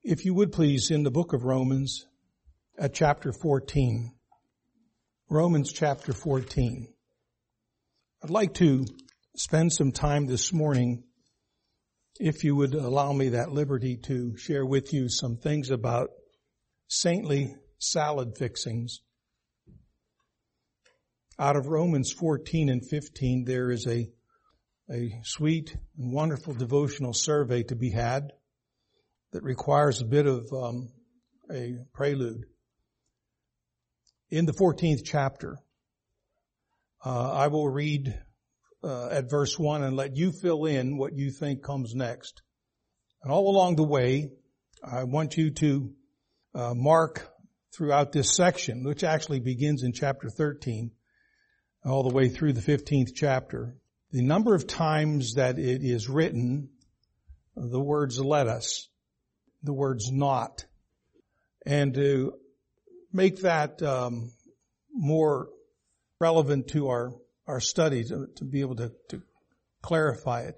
If you would please, in the book of Romans, at chapter 14. Romans chapter 14. I'd like to spend some time this morning, if you would allow me that liberty, to share with you some things about saintly salad fixings. Out of Romans 14 and 15, there is a sweet and wonderful devotional survey to be had that requires a bit of a prelude. In the 14th chapter, I will read at verse 1 and let you fill in what you think comes next. And all along the way, I want you to mark throughout this section, which actually begins in chapter 13, all the way through the 15th chapter, the number of times that it is written, the words "let us," the words "not," and to make that more relevant to our study, to be able to clarify it.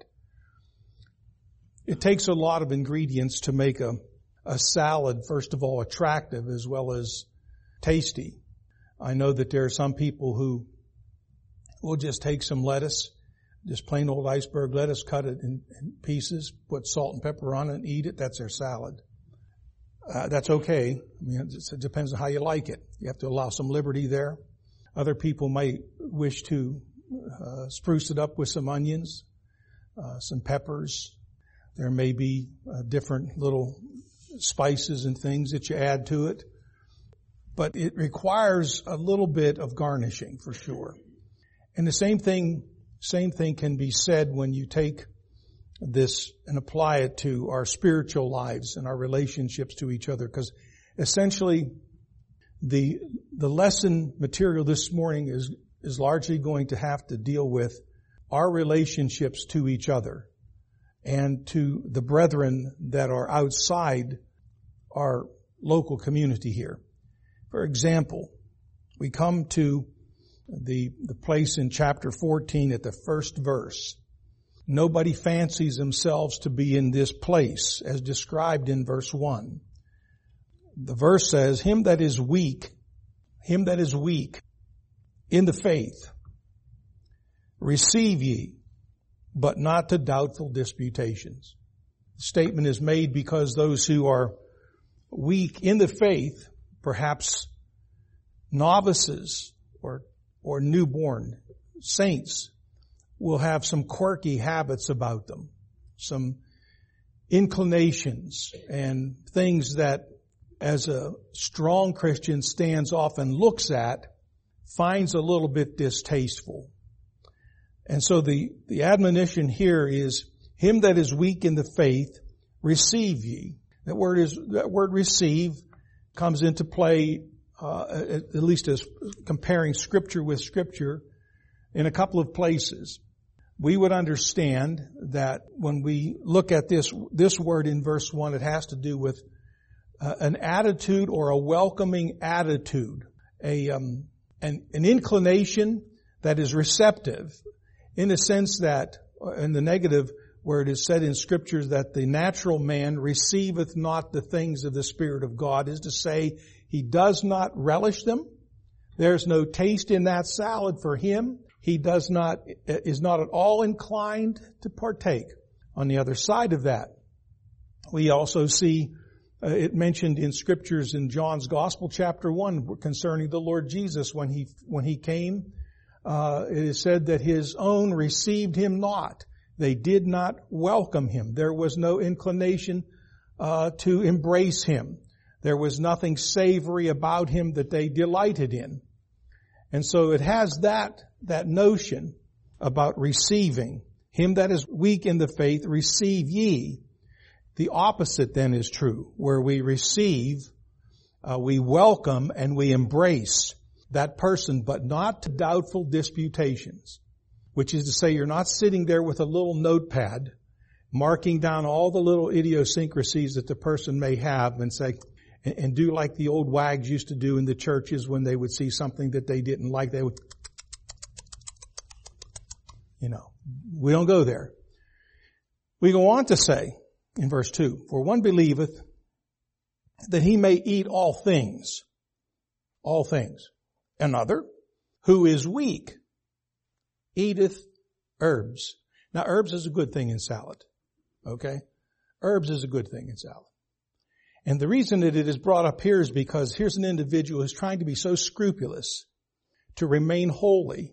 It takes a lot of ingredients to make a salad, first of all, attractive as well as tasty. I know that there are some people who will just take some lettuce, just plain old iceberg lettuce, cut it in pieces, put salt and pepper on it and eat it. That's their salad. That's okay. I mean, it depends on how you like it. You have to allow some liberty there. Other people might wish to spruce it up with some onions, some peppers. There may be different little spices and things that you add to it. But it requires a little bit of garnishing for sure. And the same thing can be said when you take this and apply it to our spiritual lives and our relationships to each other, because essentially the lesson material this morning is largely going to have to deal with our relationships to each other and to the brethren that are outside our local community here. For example, we come to the place in chapter 14 at the first verse. Nobody fancies themselves to be in this place, as described in verse 1. The verse says, him that is weak in the faith, receive ye, but not to doubtful disputations. The statement is made because those who are weak in the faith, perhaps novices or newborn saints, will have some quirky habits about them, some inclinations and things that as a strong Christian stands off and looks at, finds a little bit distasteful. And so the admonition here is, him that is weak in the faith, receive ye. That word receive comes into play, at least as comparing Scripture with Scripture, in a couple of places. We would understand that when we look at this word in verse 1, it has to do with an attitude or a welcoming attitude, an inclination that is receptive, in the sense that, in the negative, where it is said in Scriptures that the natural man receiveth not the things of the Spirit of God, is to say he does not relish them. There's no taste in that salad for him. He is not at all inclined to partake. On the other side of that, we also see it mentioned in Scriptures in John's Gospel, chapter 1, concerning the Lord Jesus when he came. It is said that his own received him not. They did not welcome him. There was no inclination to embrace him. There was nothing savory about him that they delighted in. And so it has that notion about receiving. Him that is weak in the faith, receive ye. The opposite then is true, where we receive, we welcome, and we embrace that person, but not to doubtful disputations. Which is to say, you're not sitting there with a little notepad, marking down all the little idiosyncrasies that the person may have and say, and do like the old wags used to do in the churches when they would see something that they didn't like. They would, we don't go there. We go on to say in verse 2, for one believeth that he may eat all things. All things. Another, who is weak, eateth herbs. Now, herbs is a good thing in salad. Okay? Herbs is a good thing in salad. And the reason that it is brought up here is because here's an individual who's trying to be so scrupulous to remain holy,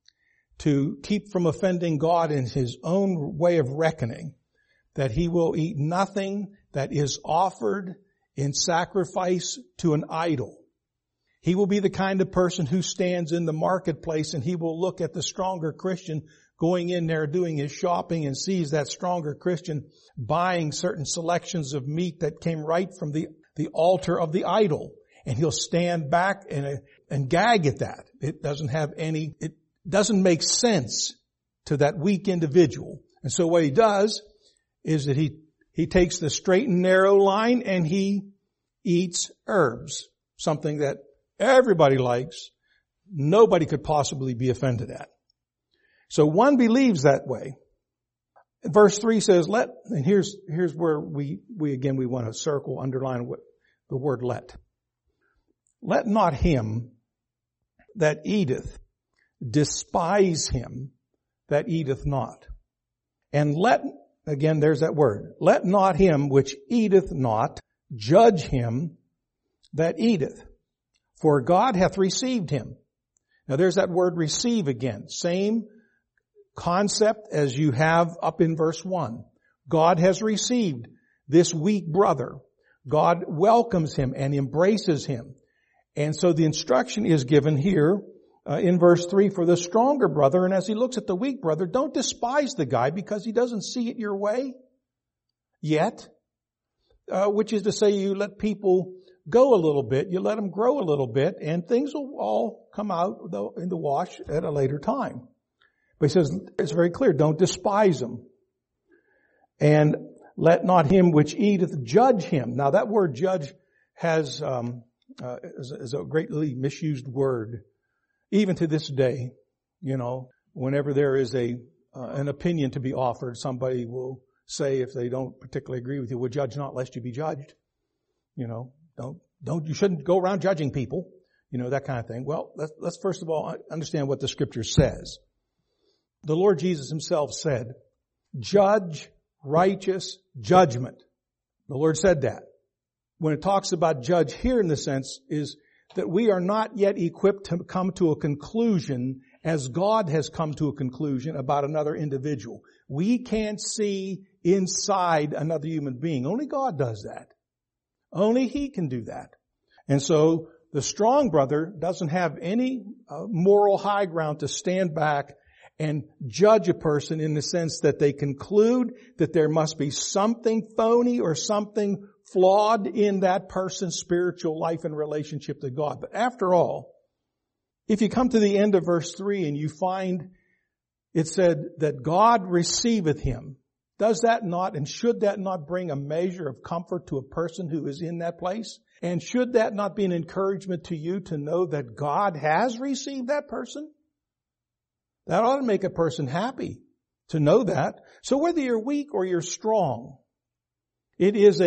to keep from offending God in his own way of reckoning, that he will eat nothing that is offered in sacrifice to an idol. He will be the kind of person who stands in the marketplace and he will look at the stronger Christian going in there doing his shopping and sees that stronger Christian buying certain selections of meat that came right from the altar of the idol. And he'll stand back and gag at that. It doesn't make sense to that weak individual. And so what he does is that he takes the straight and narrow line and he eats herbs, something that everybody likes. Nobody could possibly be offended at. So one believes that way. Verse 3 says, and here's where we want to circle, underline what the word let. Let not him that eateth despise him that eateth not. And again, there's that word. Let not him which eateth not judge him that eateth, for God hath received him. Now there's that word receive again. Same concept as you have up in verse 1. God has received this weak brother. God welcomes him and embraces him. And so the instruction is given here in verse 3 for the stronger brother. And as he looks at the weak brother, don't despise the guy because he doesn't see it your way yet. Which is to say you let people go a little bit, you let them grow a little bit, and things will all come out in the wash at a later time. But he says, it's very clear, don't despise him. And let not him which eateth judge him. Now that word judge is a greatly misused word. Even to this day, whenever there is an opinion to be offered, somebody will say, if they don't particularly agree with you, well, judge not lest you be judged. You shouldn't go around judging people, that kind of thing. Well, let's first of all understand what the scripture says. The Lord Jesus himself said, judge, righteous judgment. The Lord said that. When it talks about judge here in the sense is that we are not yet equipped to come to a conclusion as God has come to a conclusion about another individual. We can't see inside another human being. Only God does that. Only He can do that. And so the strong brother doesn't have any moral high ground to stand back and judge a person in the sense that they conclude that there must be something phony or something flawed in that person's spiritual life and relationship to God. But after all, if you come to the end of verse 3 and you find it said that God receiveth him, does that not and should that not bring a measure of comfort to a person who is in that place? And should that not be an encouragement to you to know that God has received that person? That ought to make a person happy to know that. So whether you're weak or you're strong, it is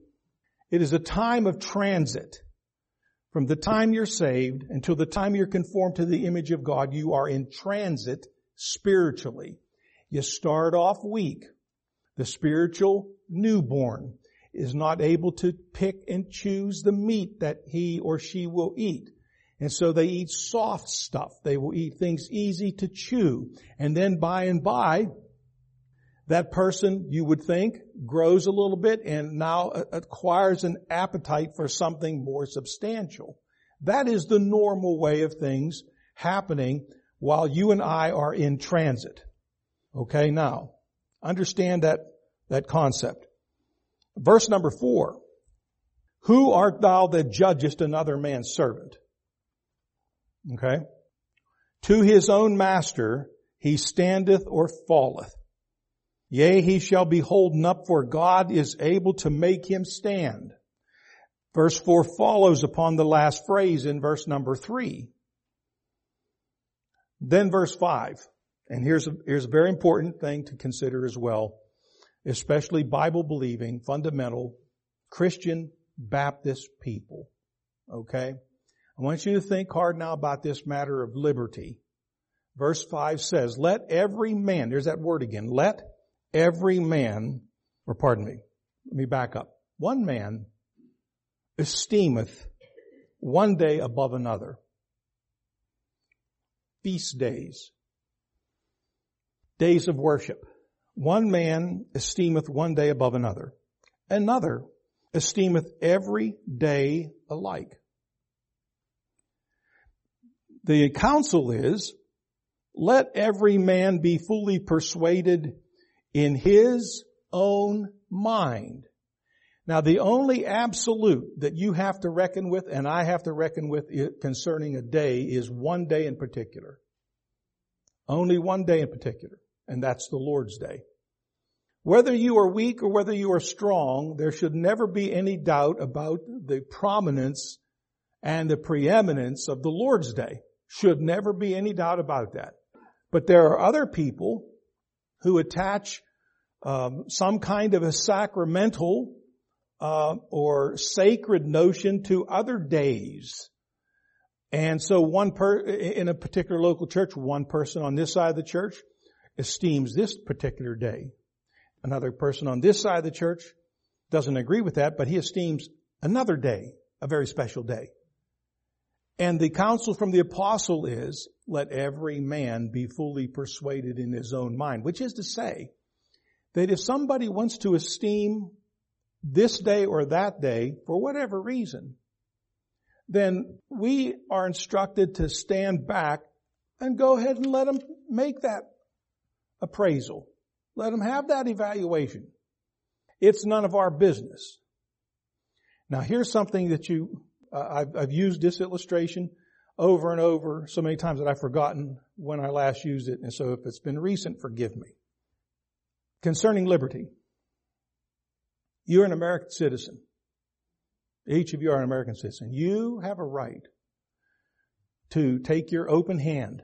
a time of transit. From the time you're saved until the time you're conformed to the image of God, you are in transit spiritually. You start off weak. The spiritual newborn is not able to pick and choose the meat that he or she will eat. And so they eat soft stuff. They will eat things easy to chew. And then by and by, that person, you would think, grows a little bit and now acquires an appetite for something more substantial. That is the normal way of things happening while you and I are in transit. Okay, now, understand that concept. Verse number 4. Who art thou that judgest another man's servant? Okay. To his own master he standeth or falleth. Yea, he shall be holden up, for God is able to make him stand. Verse 4 follows upon the last phrase in verse number 3. Then verse 5. And here's a very important thing to consider as well, especially Bible-believing, fundamental, Christian Baptist people. Okay? I want you to think hard now about this matter of liberty. Verse 5 says, let every man, there's that word again, let every man, let me back up. One man esteemeth one day above another. Feast days. Days of worship. One man esteemeth one day above another. Another esteemeth every day alike. The counsel is, let every man be fully persuaded in his own mind. Now, the only absolute that you have to reckon with and I have to reckon with concerning a day is one day in particular. Only one day in particular, and that's the Lord's Day. Whether you are weak or whether you are strong, there should never be any doubt about the prominence and the preeminence of the Lord's Day. Should never be any doubt about that. But there are other people who attach some kind of a sacramental or sacred notion to other days. And so in a particular local church, one person on this side of the church esteems this particular day. Another person on this side of the church doesn't agree with that, but he esteems another day, a very special day. And the counsel from the apostle is, let every man be fully persuaded in his own mind, which is to say that if somebody wants to esteem this day or that day for whatever reason, then we are instructed to stand back and go ahead and let them make that appraisal. Let them have that evaluation. It's none of our business. Now here's something that I've used this illustration over and over so many times that I've forgotten when I last used it. And so if it's been recent, forgive me. Concerning liberty. You're an American citizen. Each of you are an American citizen. You have a right to take your open hand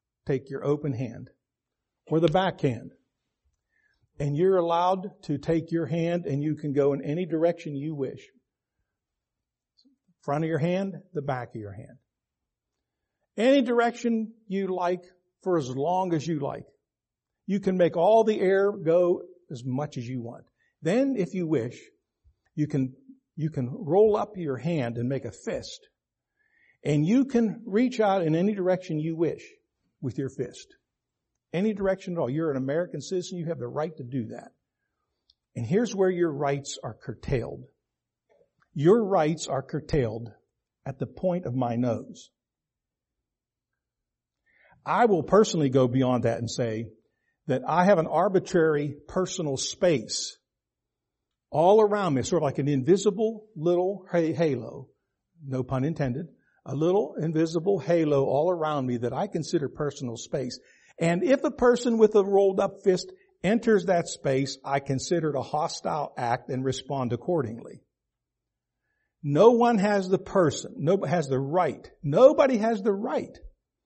or the backhand. And you're allowed to take your hand and you can go in any direction you wish. Front of your hand, the back of your hand. Any direction you like for as long as you like. You can make all the air go as much as you want. Then, if you wish, you can roll up your hand and make a fist. And you can reach out in any direction you wish with your fist. Any direction at all. You're an American citizen. You have the right to do that. And here's where your rights are curtailed. Your rights are curtailed at the point of my nose. I will personally go beyond that and say that I have an arbitrary personal space all around me, sort of like an invisible little halo, no pun intended, a little invisible halo all around me that I consider personal space. And if a person with a rolled up fist enters that space, I consider it a hostile act and respond accordingly. No one has nobody has the right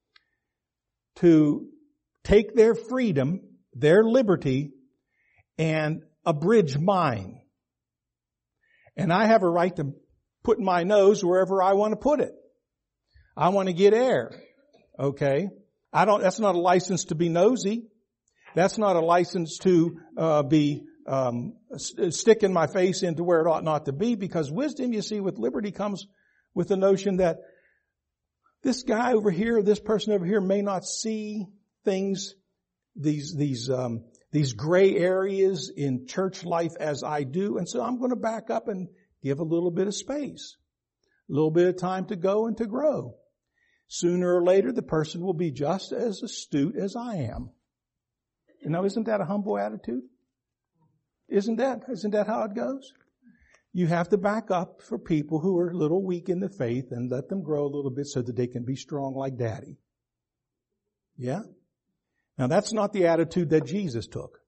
to take their freedom, their liberty, and abridge mine. And I have a right to put my nose wherever I want to put it. I want to get air. Okay? That's not a license to be nosy. That's not a license to be sticking my face into where it ought not to be, because wisdom, you see, with liberty comes with the notion that this guy over here, this person over here may not see things, these gray areas in church life as I do, and so I'm going to back up and give a little bit of space, a little bit of time to go and to grow. Sooner or later, the person will be just as astute as I am. You know, isn't that a humble attitude? Isn't that how it goes? You have to back up for people who are a little weak in the faith and let them grow a little bit so that they can be strong like Daddy. Yeah? Now that's not the attitude that Jesus took.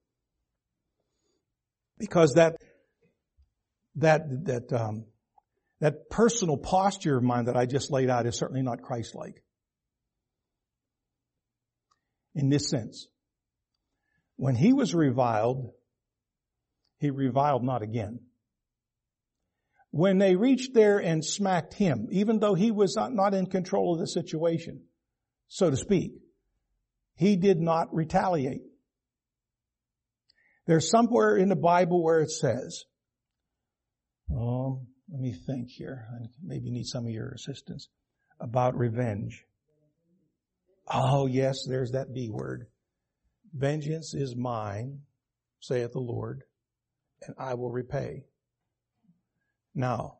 Because that personal posture of mine that I just laid out is certainly not Christ-like. In this sense. When he was reviled, he reviled not again. when they reached there and smacked him, even though he was not in control of the situation, so to speak, he did not retaliate. There's somewhere in the Bible where it says, let me think here. I maybe need some of your assistance about revenge. Oh yes, there's that B word. Vengeance is mine, saith the Lord, and I will repay. Now,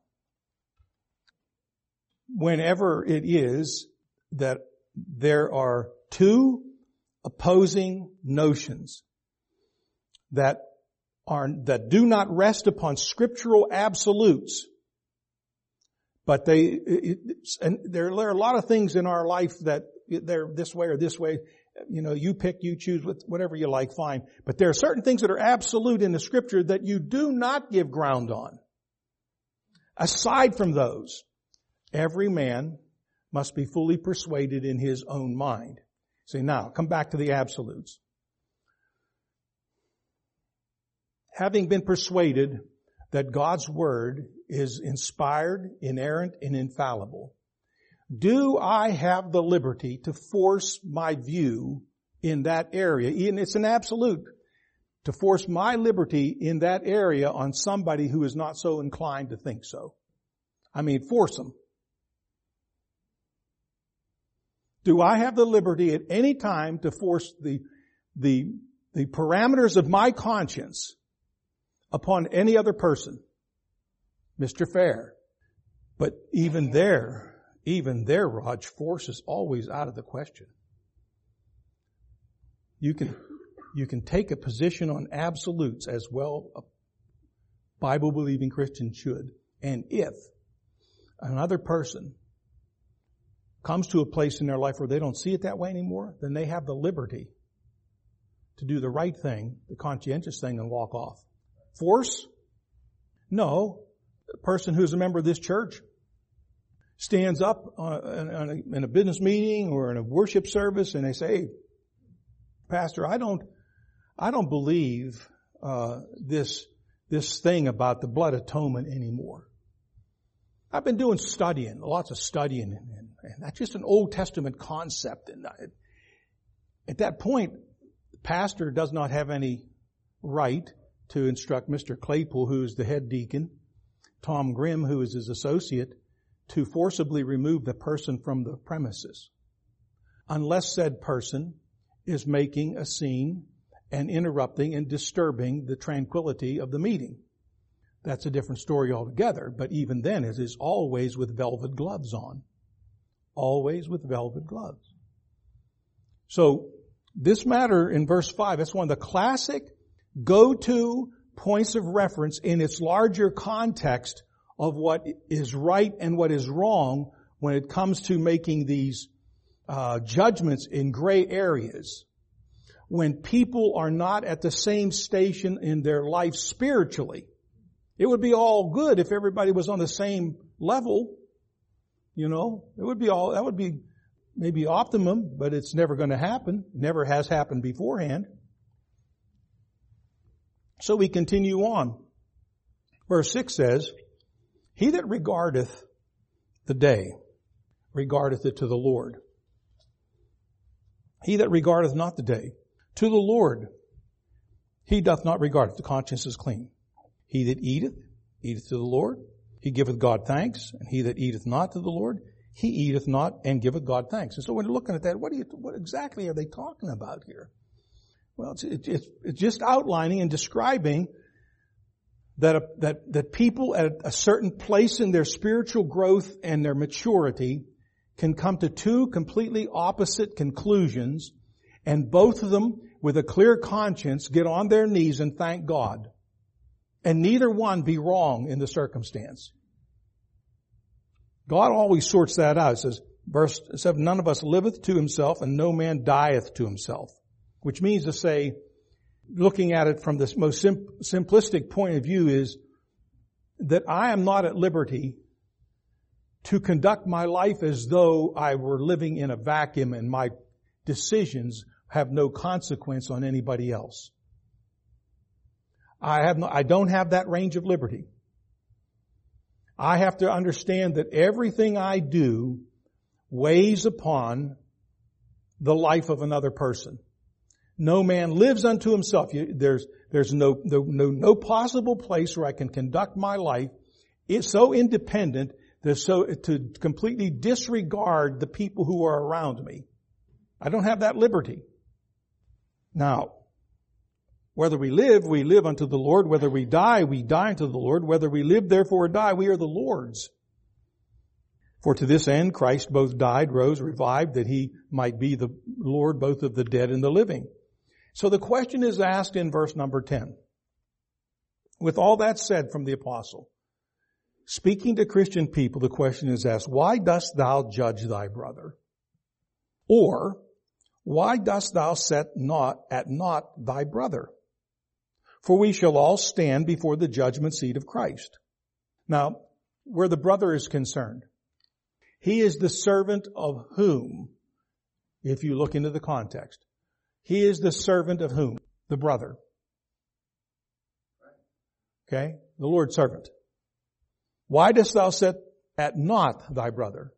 whenever it is that there are two opposing notions that do not rest upon scriptural absolutes, but and there are a lot of things in our life that they're this way or this way. You pick, you choose, whatever you like, fine. But there are certain things that are absolute in the scripture that you do not give ground on. Aside from those, every man must be fully persuaded in his own mind. See, now, come back to the absolutes. Having been persuaded that God's Word is inspired, inerrant, and infallible, do I have the liberty to force my view in that area? And it's an absolute. To force my liberty in that area on somebody who is not so inclined to think so. I mean, force them. Do I have the liberty at any time to force the parameters of my conscience upon any other person? Mr. Fair. But even there, Raj, force is always out of the question. You can take a position on absolutes as well a Bible-believing Christian should. And if another person comes to a place in their life where they don't see it that way anymore, then they have the liberty to do the right thing, the conscientious thing, and walk off. Force? No. A person who's a member of this church stands up in a business meeting or in a worship service and they say, "Hey, Pastor, I don't believe this thing about the blood atonement anymore. I've been doing lots of studying, and that's just an Old Testament concept." And at that point, the pastor does not have any right to instruct Mr. Claypool, who is the head deacon, Tom Grimm, who is his associate, to forcibly remove the person from the premises, unless said person is making a scene and interrupting and disturbing the tranquility of the meeting. That's a different story altogether, but even then it is always with velvet gloves on. Always with velvet gloves. So, this matter in verse 5, that's one of the classic go-to points of reference in its larger context of what is right and what is wrong when it comes to making these judgments in gray areas. When people are not at the same station in their life spiritually. It would be all good if everybody was on the same level. That would be maybe optimum, but it's never going to happen. Never has happened beforehand. So we continue on. Verse 6 says, "He that regardeth the day, regardeth it to the Lord. He that regardeth not the day, to the Lord, he doth not regard it." The conscience is clean. "He that eateth, eateth to the Lord. He giveth God thanks. And he that eateth not to the Lord, he eateth not and giveth God thanks." And so when you're looking at that, what exactly are they talking about here? Well, it's just outlining and describing that people at a certain place in their spiritual growth and their maturity can come to two completely opposite conclusions, and both of them, with a clear conscience, get on their knees and thank God. And neither one be wrong in the circumstance. God always sorts that out. It says, verse 7, "None of us liveth to himself, and no man dieth to himself." Which means to say, looking at it from this most simplistic point of view, is that I am not at liberty to conduct my life as though I were living in a vacuum and my decisions have no consequence on anybody else. I don't have that range of liberty. I have to understand that everything I do weighs upon the life of another person. No man lives unto himself. There's no possible place where I can conduct my life. It's so independent to completely disregard the people who are around me. I don't have that liberty. Now, whether we live unto the Lord. Whether we die unto the Lord. Whether we live, therefore die, we are the Lord's. For to this end Christ both died, rose, revived, that He might be the Lord both of the dead and the living. So the question is asked in verse number 10. With all that said from the apostle, speaking to Christian people, the question is asked, why dost thou judge thy brother? Or, why dost thou set at naught thy brother? For we shall all stand before the judgment seat of Christ. Now, where the brother is concerned, he is the servant of whom? If you look into the context. He is the servant of whom? The brother. Okay? The Lord's servant. Why dost thou set at naught thy brother?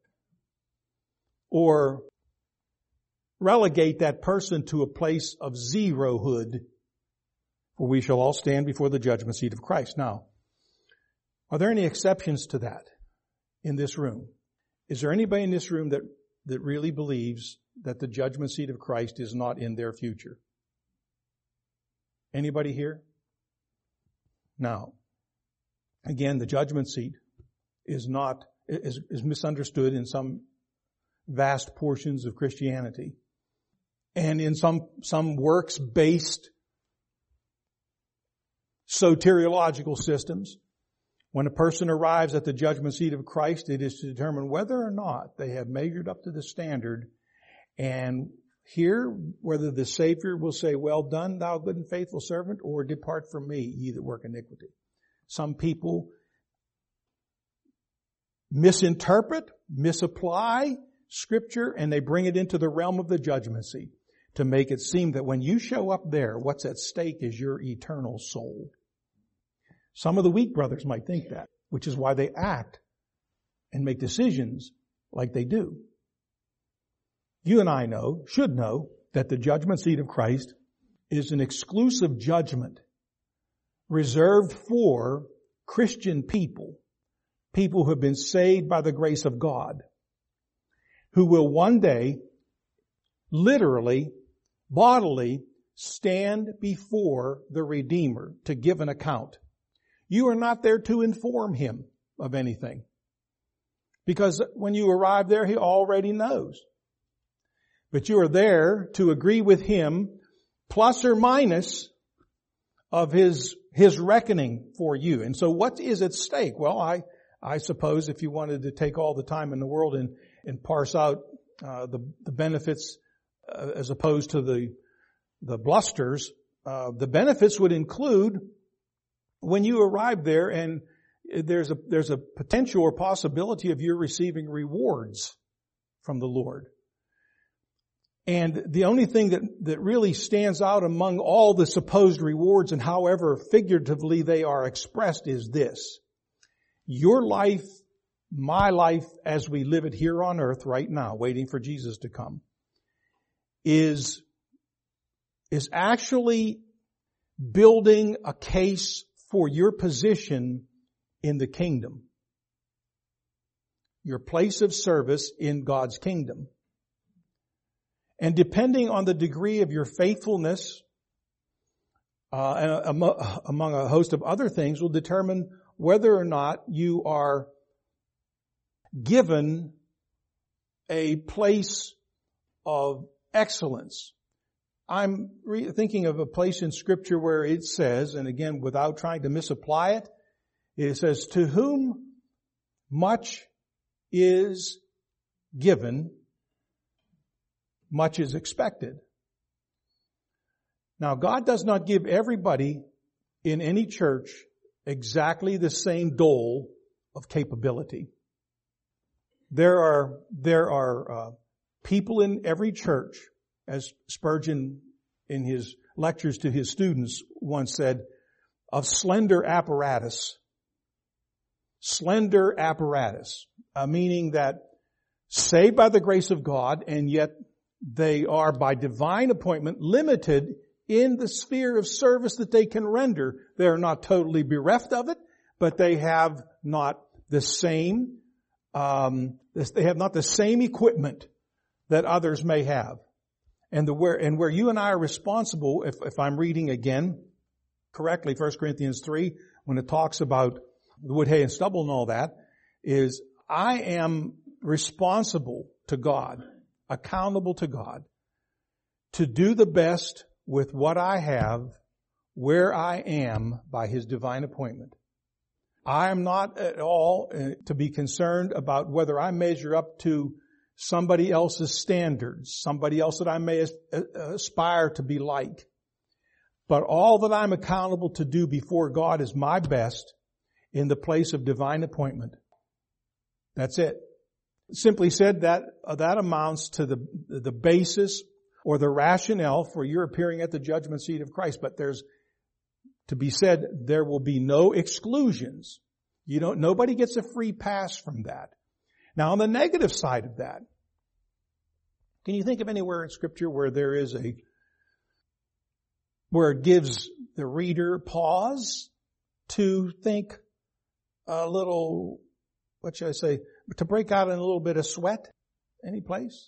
Or relegate that person to a place of zerohood, for we shall all stand before the judgment seat of Christ. Now, are there any exceptions to that in this room? Is there anybody in this room that really believes that the judgment seat of Christ is not in their future? Anybody here? Now, again, the judgment seat is misunderstood in some vast portions of Christianity. And in some works-based soteriological systems, when a person arrives at the judgment seat of Christ, it is to determine whether or not they have measured up to the standard, and here, whether the Savior will say, well done, thou good and faithful servant, or depart from me, ye that work iniquity. Some people misinterpret, misapply Scripture, and they bring it into the realm of the judgment seat to make it seem that when you show up there, what's at stake is your eternal soul. Some of the weak brothers might think that, which is why they act and make decisions like they do. You and I should know, that the judgment seat of Christ is an exclusive judgment reserved for Christian people who have been saved by the grace of God, who will one day, literally, bodily, stand before the Redeemer to give an account. You are not there to inform Him of anything, because when you arrive there, He already knows. But you are there to agree with Him, plus or minus, of His reckoning for you. And so what is at stake? Well, I suppose if you wanted to take all the time in the world and parse out the benefits as opposed to the blusters, the benefits would include when you arrive there, and there's a potential or possibility of you receiving rewards from the Lord. And the only thing that really stands out among all the supposed rewards, and however figuratively they are expressed, is this. Your life, my life, as we live it here on earth right now, waiting for Jesus to come, is actually building a case for your position in the kingdom. Your place of service in God's kingdom. And depending on the degree of your faithfulness, and among a host of other things, will determine whether or not you are given a place of excellence. I'm thinking of a place in Scripture where it says, and again, without trying to misapply it, it says, to whom much is given, much is expected. Now, God does not give everybody in any church exactly the same dole of capability. There are people in every church, as Spurgeon in his lectures to his students once said, of slender apparatus, slender apparatus, meaning that saved by the grace of God, and yet they are by divine appointment limited in the sphere of service that they can render. They are not totally bereft of it, but they have not the same, they have not the same equipment that others may have. And where you and I are responsible, if I'm reading again correctly, 1 Corinthians 3, when it talks about the wood, hay, and stubble and all that, is I am responsible to God, accountable to God, to do the best with what I have, where I am, by His divine appointment. I am not at all to be concerned about whether I measure up to somebody else's standards, somebody else that I may aspire to be like. But all that I'm accountable to do before God is my best in the place of divine appointment. That's it. Simply said, that amounts to the basis or the rationale for your appearing at the judgment seat of Christ. But there's to be said, there will be no exclusions. Nobody gets a free pass from that. Now, on the negative side of that, can you think of anywhere in Scripture where where it gives the reader pause to think a little, what should I say, to break out in a little bit of sweat? Any place?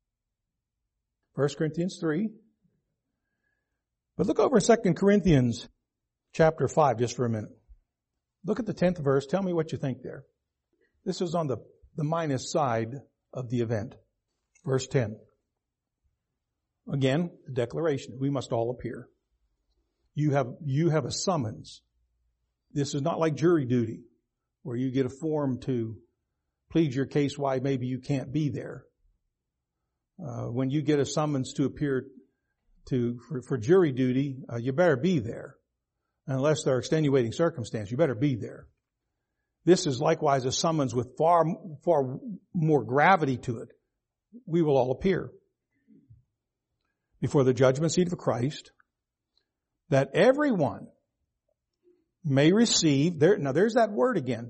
1 Corinthians 3. But look over 2 Corinthians chapter 5 just for a minute. Look at the 10th verse. Tell me what you think there. This is on the minus side of the event. Verse 10. Again, the declaration. We must all appear. You have a summons. This is not like jury duty, where you get a form to plead your case why maybe you can't be there. When you get a summons to appear for jury duty, you better be there. Unless there are extenuating circumstances, you better be there. This is likewise a summons with far more gravity to it. We will all appear before the judgment seat of Christ, that everyone may receive, now there's that word again,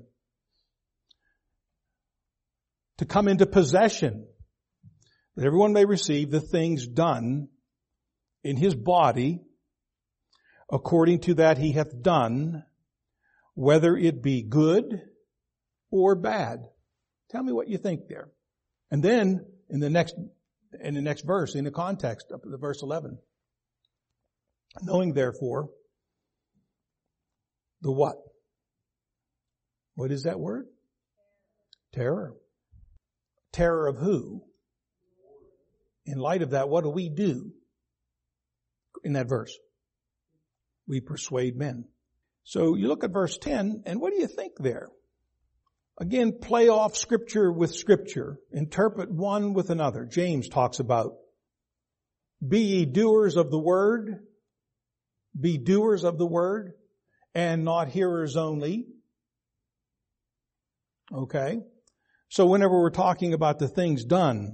to come into possession, that everyone may receive the things done in his body according to that he hath done, whether it be good or bad. Tell me what you think there. And then in the next verse, in the context of the verse 11, knowing therefore the what? What is that word? Terror. Terror of who? In light of that, what do we do in that verse? We persuade men. So you look at verse 10, and what do you think there? Again, play off Scripture with Scripture. Interpret one with another. James talks about, be ye doers of the word. Be doers of the word, and not hearers only. Okay? So whenever we're talking about the things done,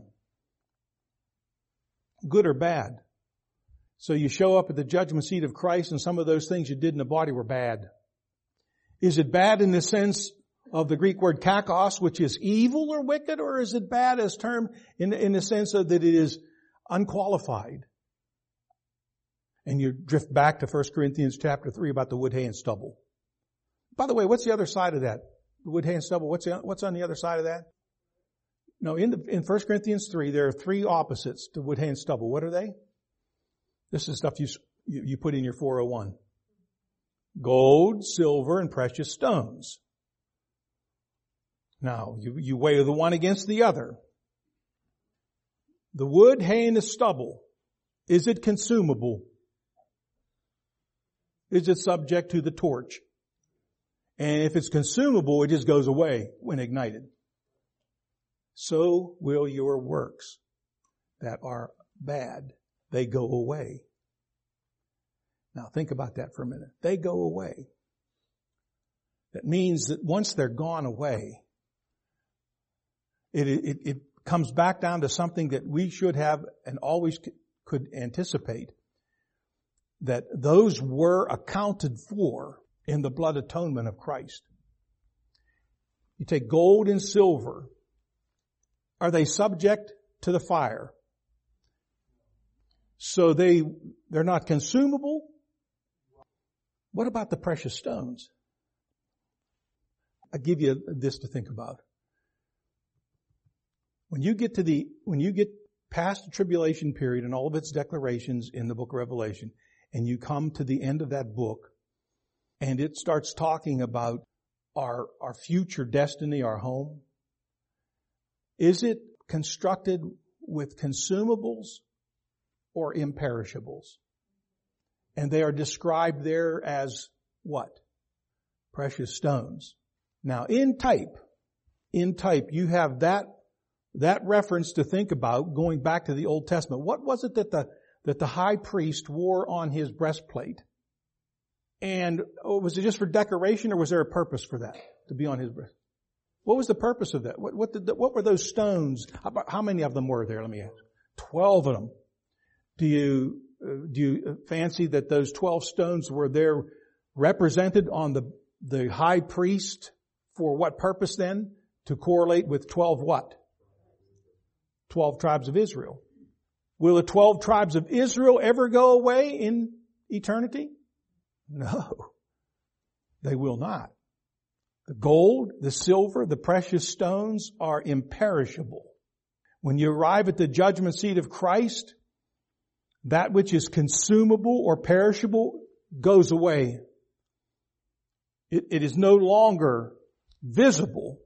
good or bad, so you show up at the judgment seat of Christ and some of those things you did in the body were bad. Is it bad in the sense of the Greek word kakos, which is evil or wicked, or is it bad as termed in the sense of that it is unqualified? And you drift back to 1 Corinthians chapter 3 about the wood, hay, and stubble. By the way, what's the other side of that? The wood, hay, and stubble, what's on the other side of that? No, in 1 Corinthians 3, there are three opposites to wood, hay, and stubble. What are they? This is stuff you put in your 401. Gold, silver, and precious stones. Now, you weigh the one against the other. The wood, hay, and the stubble. Is it consumable? Is it subject to the torch? And if it's consumable, it just goes away when ignited. So will your works that are bad. They go away. Now think about that for a minute. They go away. That means that once they're gone away, it comes back down to something that we should have and always could anticipate, that those were accounted for in the blood atonement of Christ. You take gold and silver. Are they subject to the fire? So they're not consumable? What about the precious stones? I'll give you this to think about. When you get past the tribulation period and all of its declarations in the book of Revelation, and you come to the end of that book, and it starts talking about our future destiny, our home, is it constructed with consumables or imperishables? And they are described there as what? Precious stones. Now, in type, you have that reference to think about going back to the Old Testament. What was it that the high priest wore on his breastplate? And was it just for decoration, or was there a purpose for that, to be on his breast? What was the purpose of that? What were those stones? How many of them were there? Let me ask. 12 of them. Do you fancy that those 12 stones were there represented on the high priest for what purpose then? To correlate with 12 what? 12 tribes of Israel. Will the 12 tribes of Israel ever go away in eternity? No, they will not. The gold, the silver, the precious stones are imperishable. When you arrive at the judgment seat of Christ, that which is consumable or perishable goes away. It is no longer visible,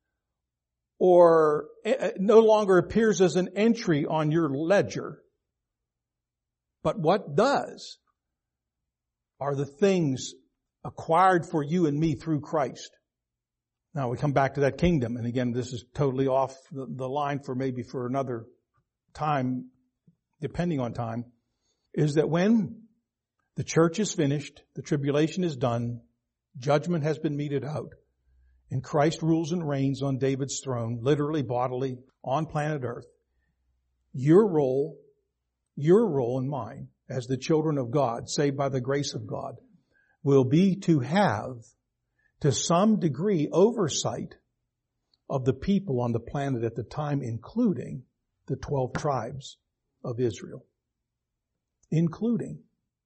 or no longer appears as an entry on your ledger. But what does are the things acquired for you and me through Christ. Now we come back to that kingdom, and again, this is totally off the line for another time, depending on time, is that when the church is finished, the tribulation is done, judgment has been meted out, and Christ rules and reigns on David's throne, literally, bodily, on planet Earth, your role and mine, as the children of God, saved by the grace of God, will be to have, to some degree, oversight of the people on the planet at the time, including the 12 tribes of Israel. Including.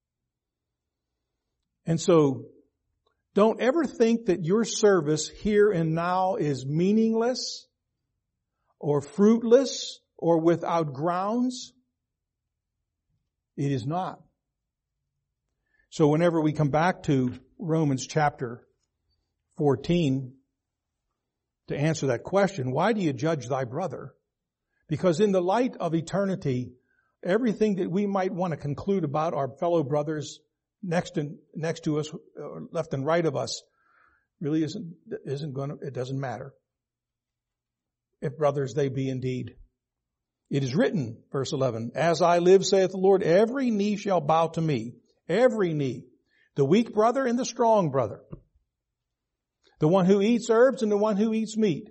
And so, don't ever think that your service here and now is meaningless or fruitless or without grounds. It is not. So whenever we come back to Romans chapter 14 to answer that question, why do you judge thy brother? Because in the light of eternity, everything that we might want to conclude about our fellow brothers next to us, left and right of us, really it doesn't matter. If brothers they be indeed. It is written, verse 11, as I live, saith the Lord, every knee shall bow to me. Every knee. The weak brother and the strong brother. The one who eats herbs and the one who eats meat.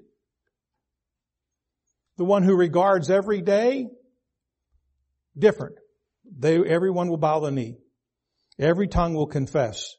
The one who regards every day, different. Everyone will bow the knee. Every tongue will confess.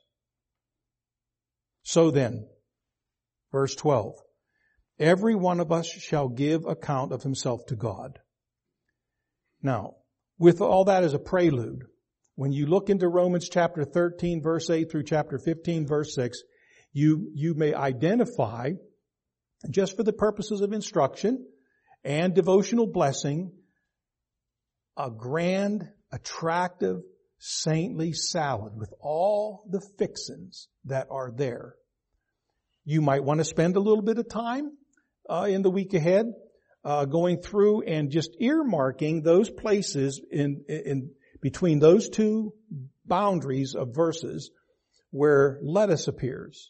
So then, verse 12, every one of us shall give account of himself to God. Now, with all that as a prelude, when you look into Romans chapter 13, verse 8 through chapter 15, verse 6, you may identify, just for the purposes of instruction and devotional blessing, a grand, attractive, saintly salad with all the fixins that are there. You might want to spend a little bit of time in the week ahead going through and just earmarking those places in between those two boundaries of verses where lettuce appears,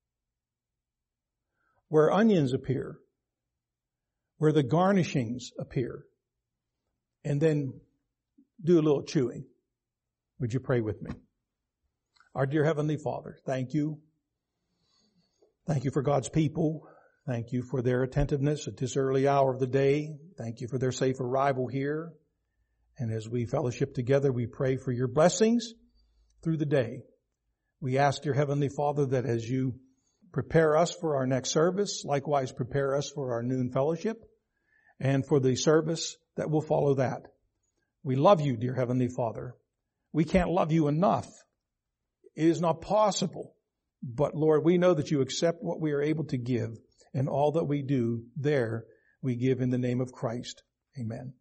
where onions appear, where the garnishings appear, and then do a little chewing. Would you pray with me? Our dear Heavenly Father, thank you. Thank you for God's people. Thank you for their attentiveness at this early hour of the day. Thank you for their safe arrival here. And as we fellowship together, we pray for your blessings through the day. We ask, dear Heavenly Father, that as you Prepare us for our next service. Likewise, prepare us for our noon fellowship and for the service that will follow that. We love you, dear Heavenly Father. We can't love you enough. It is not possible. But Lord, we know that you accept what we are able to give, and all that we do there, we give in the name of Christ. Amen.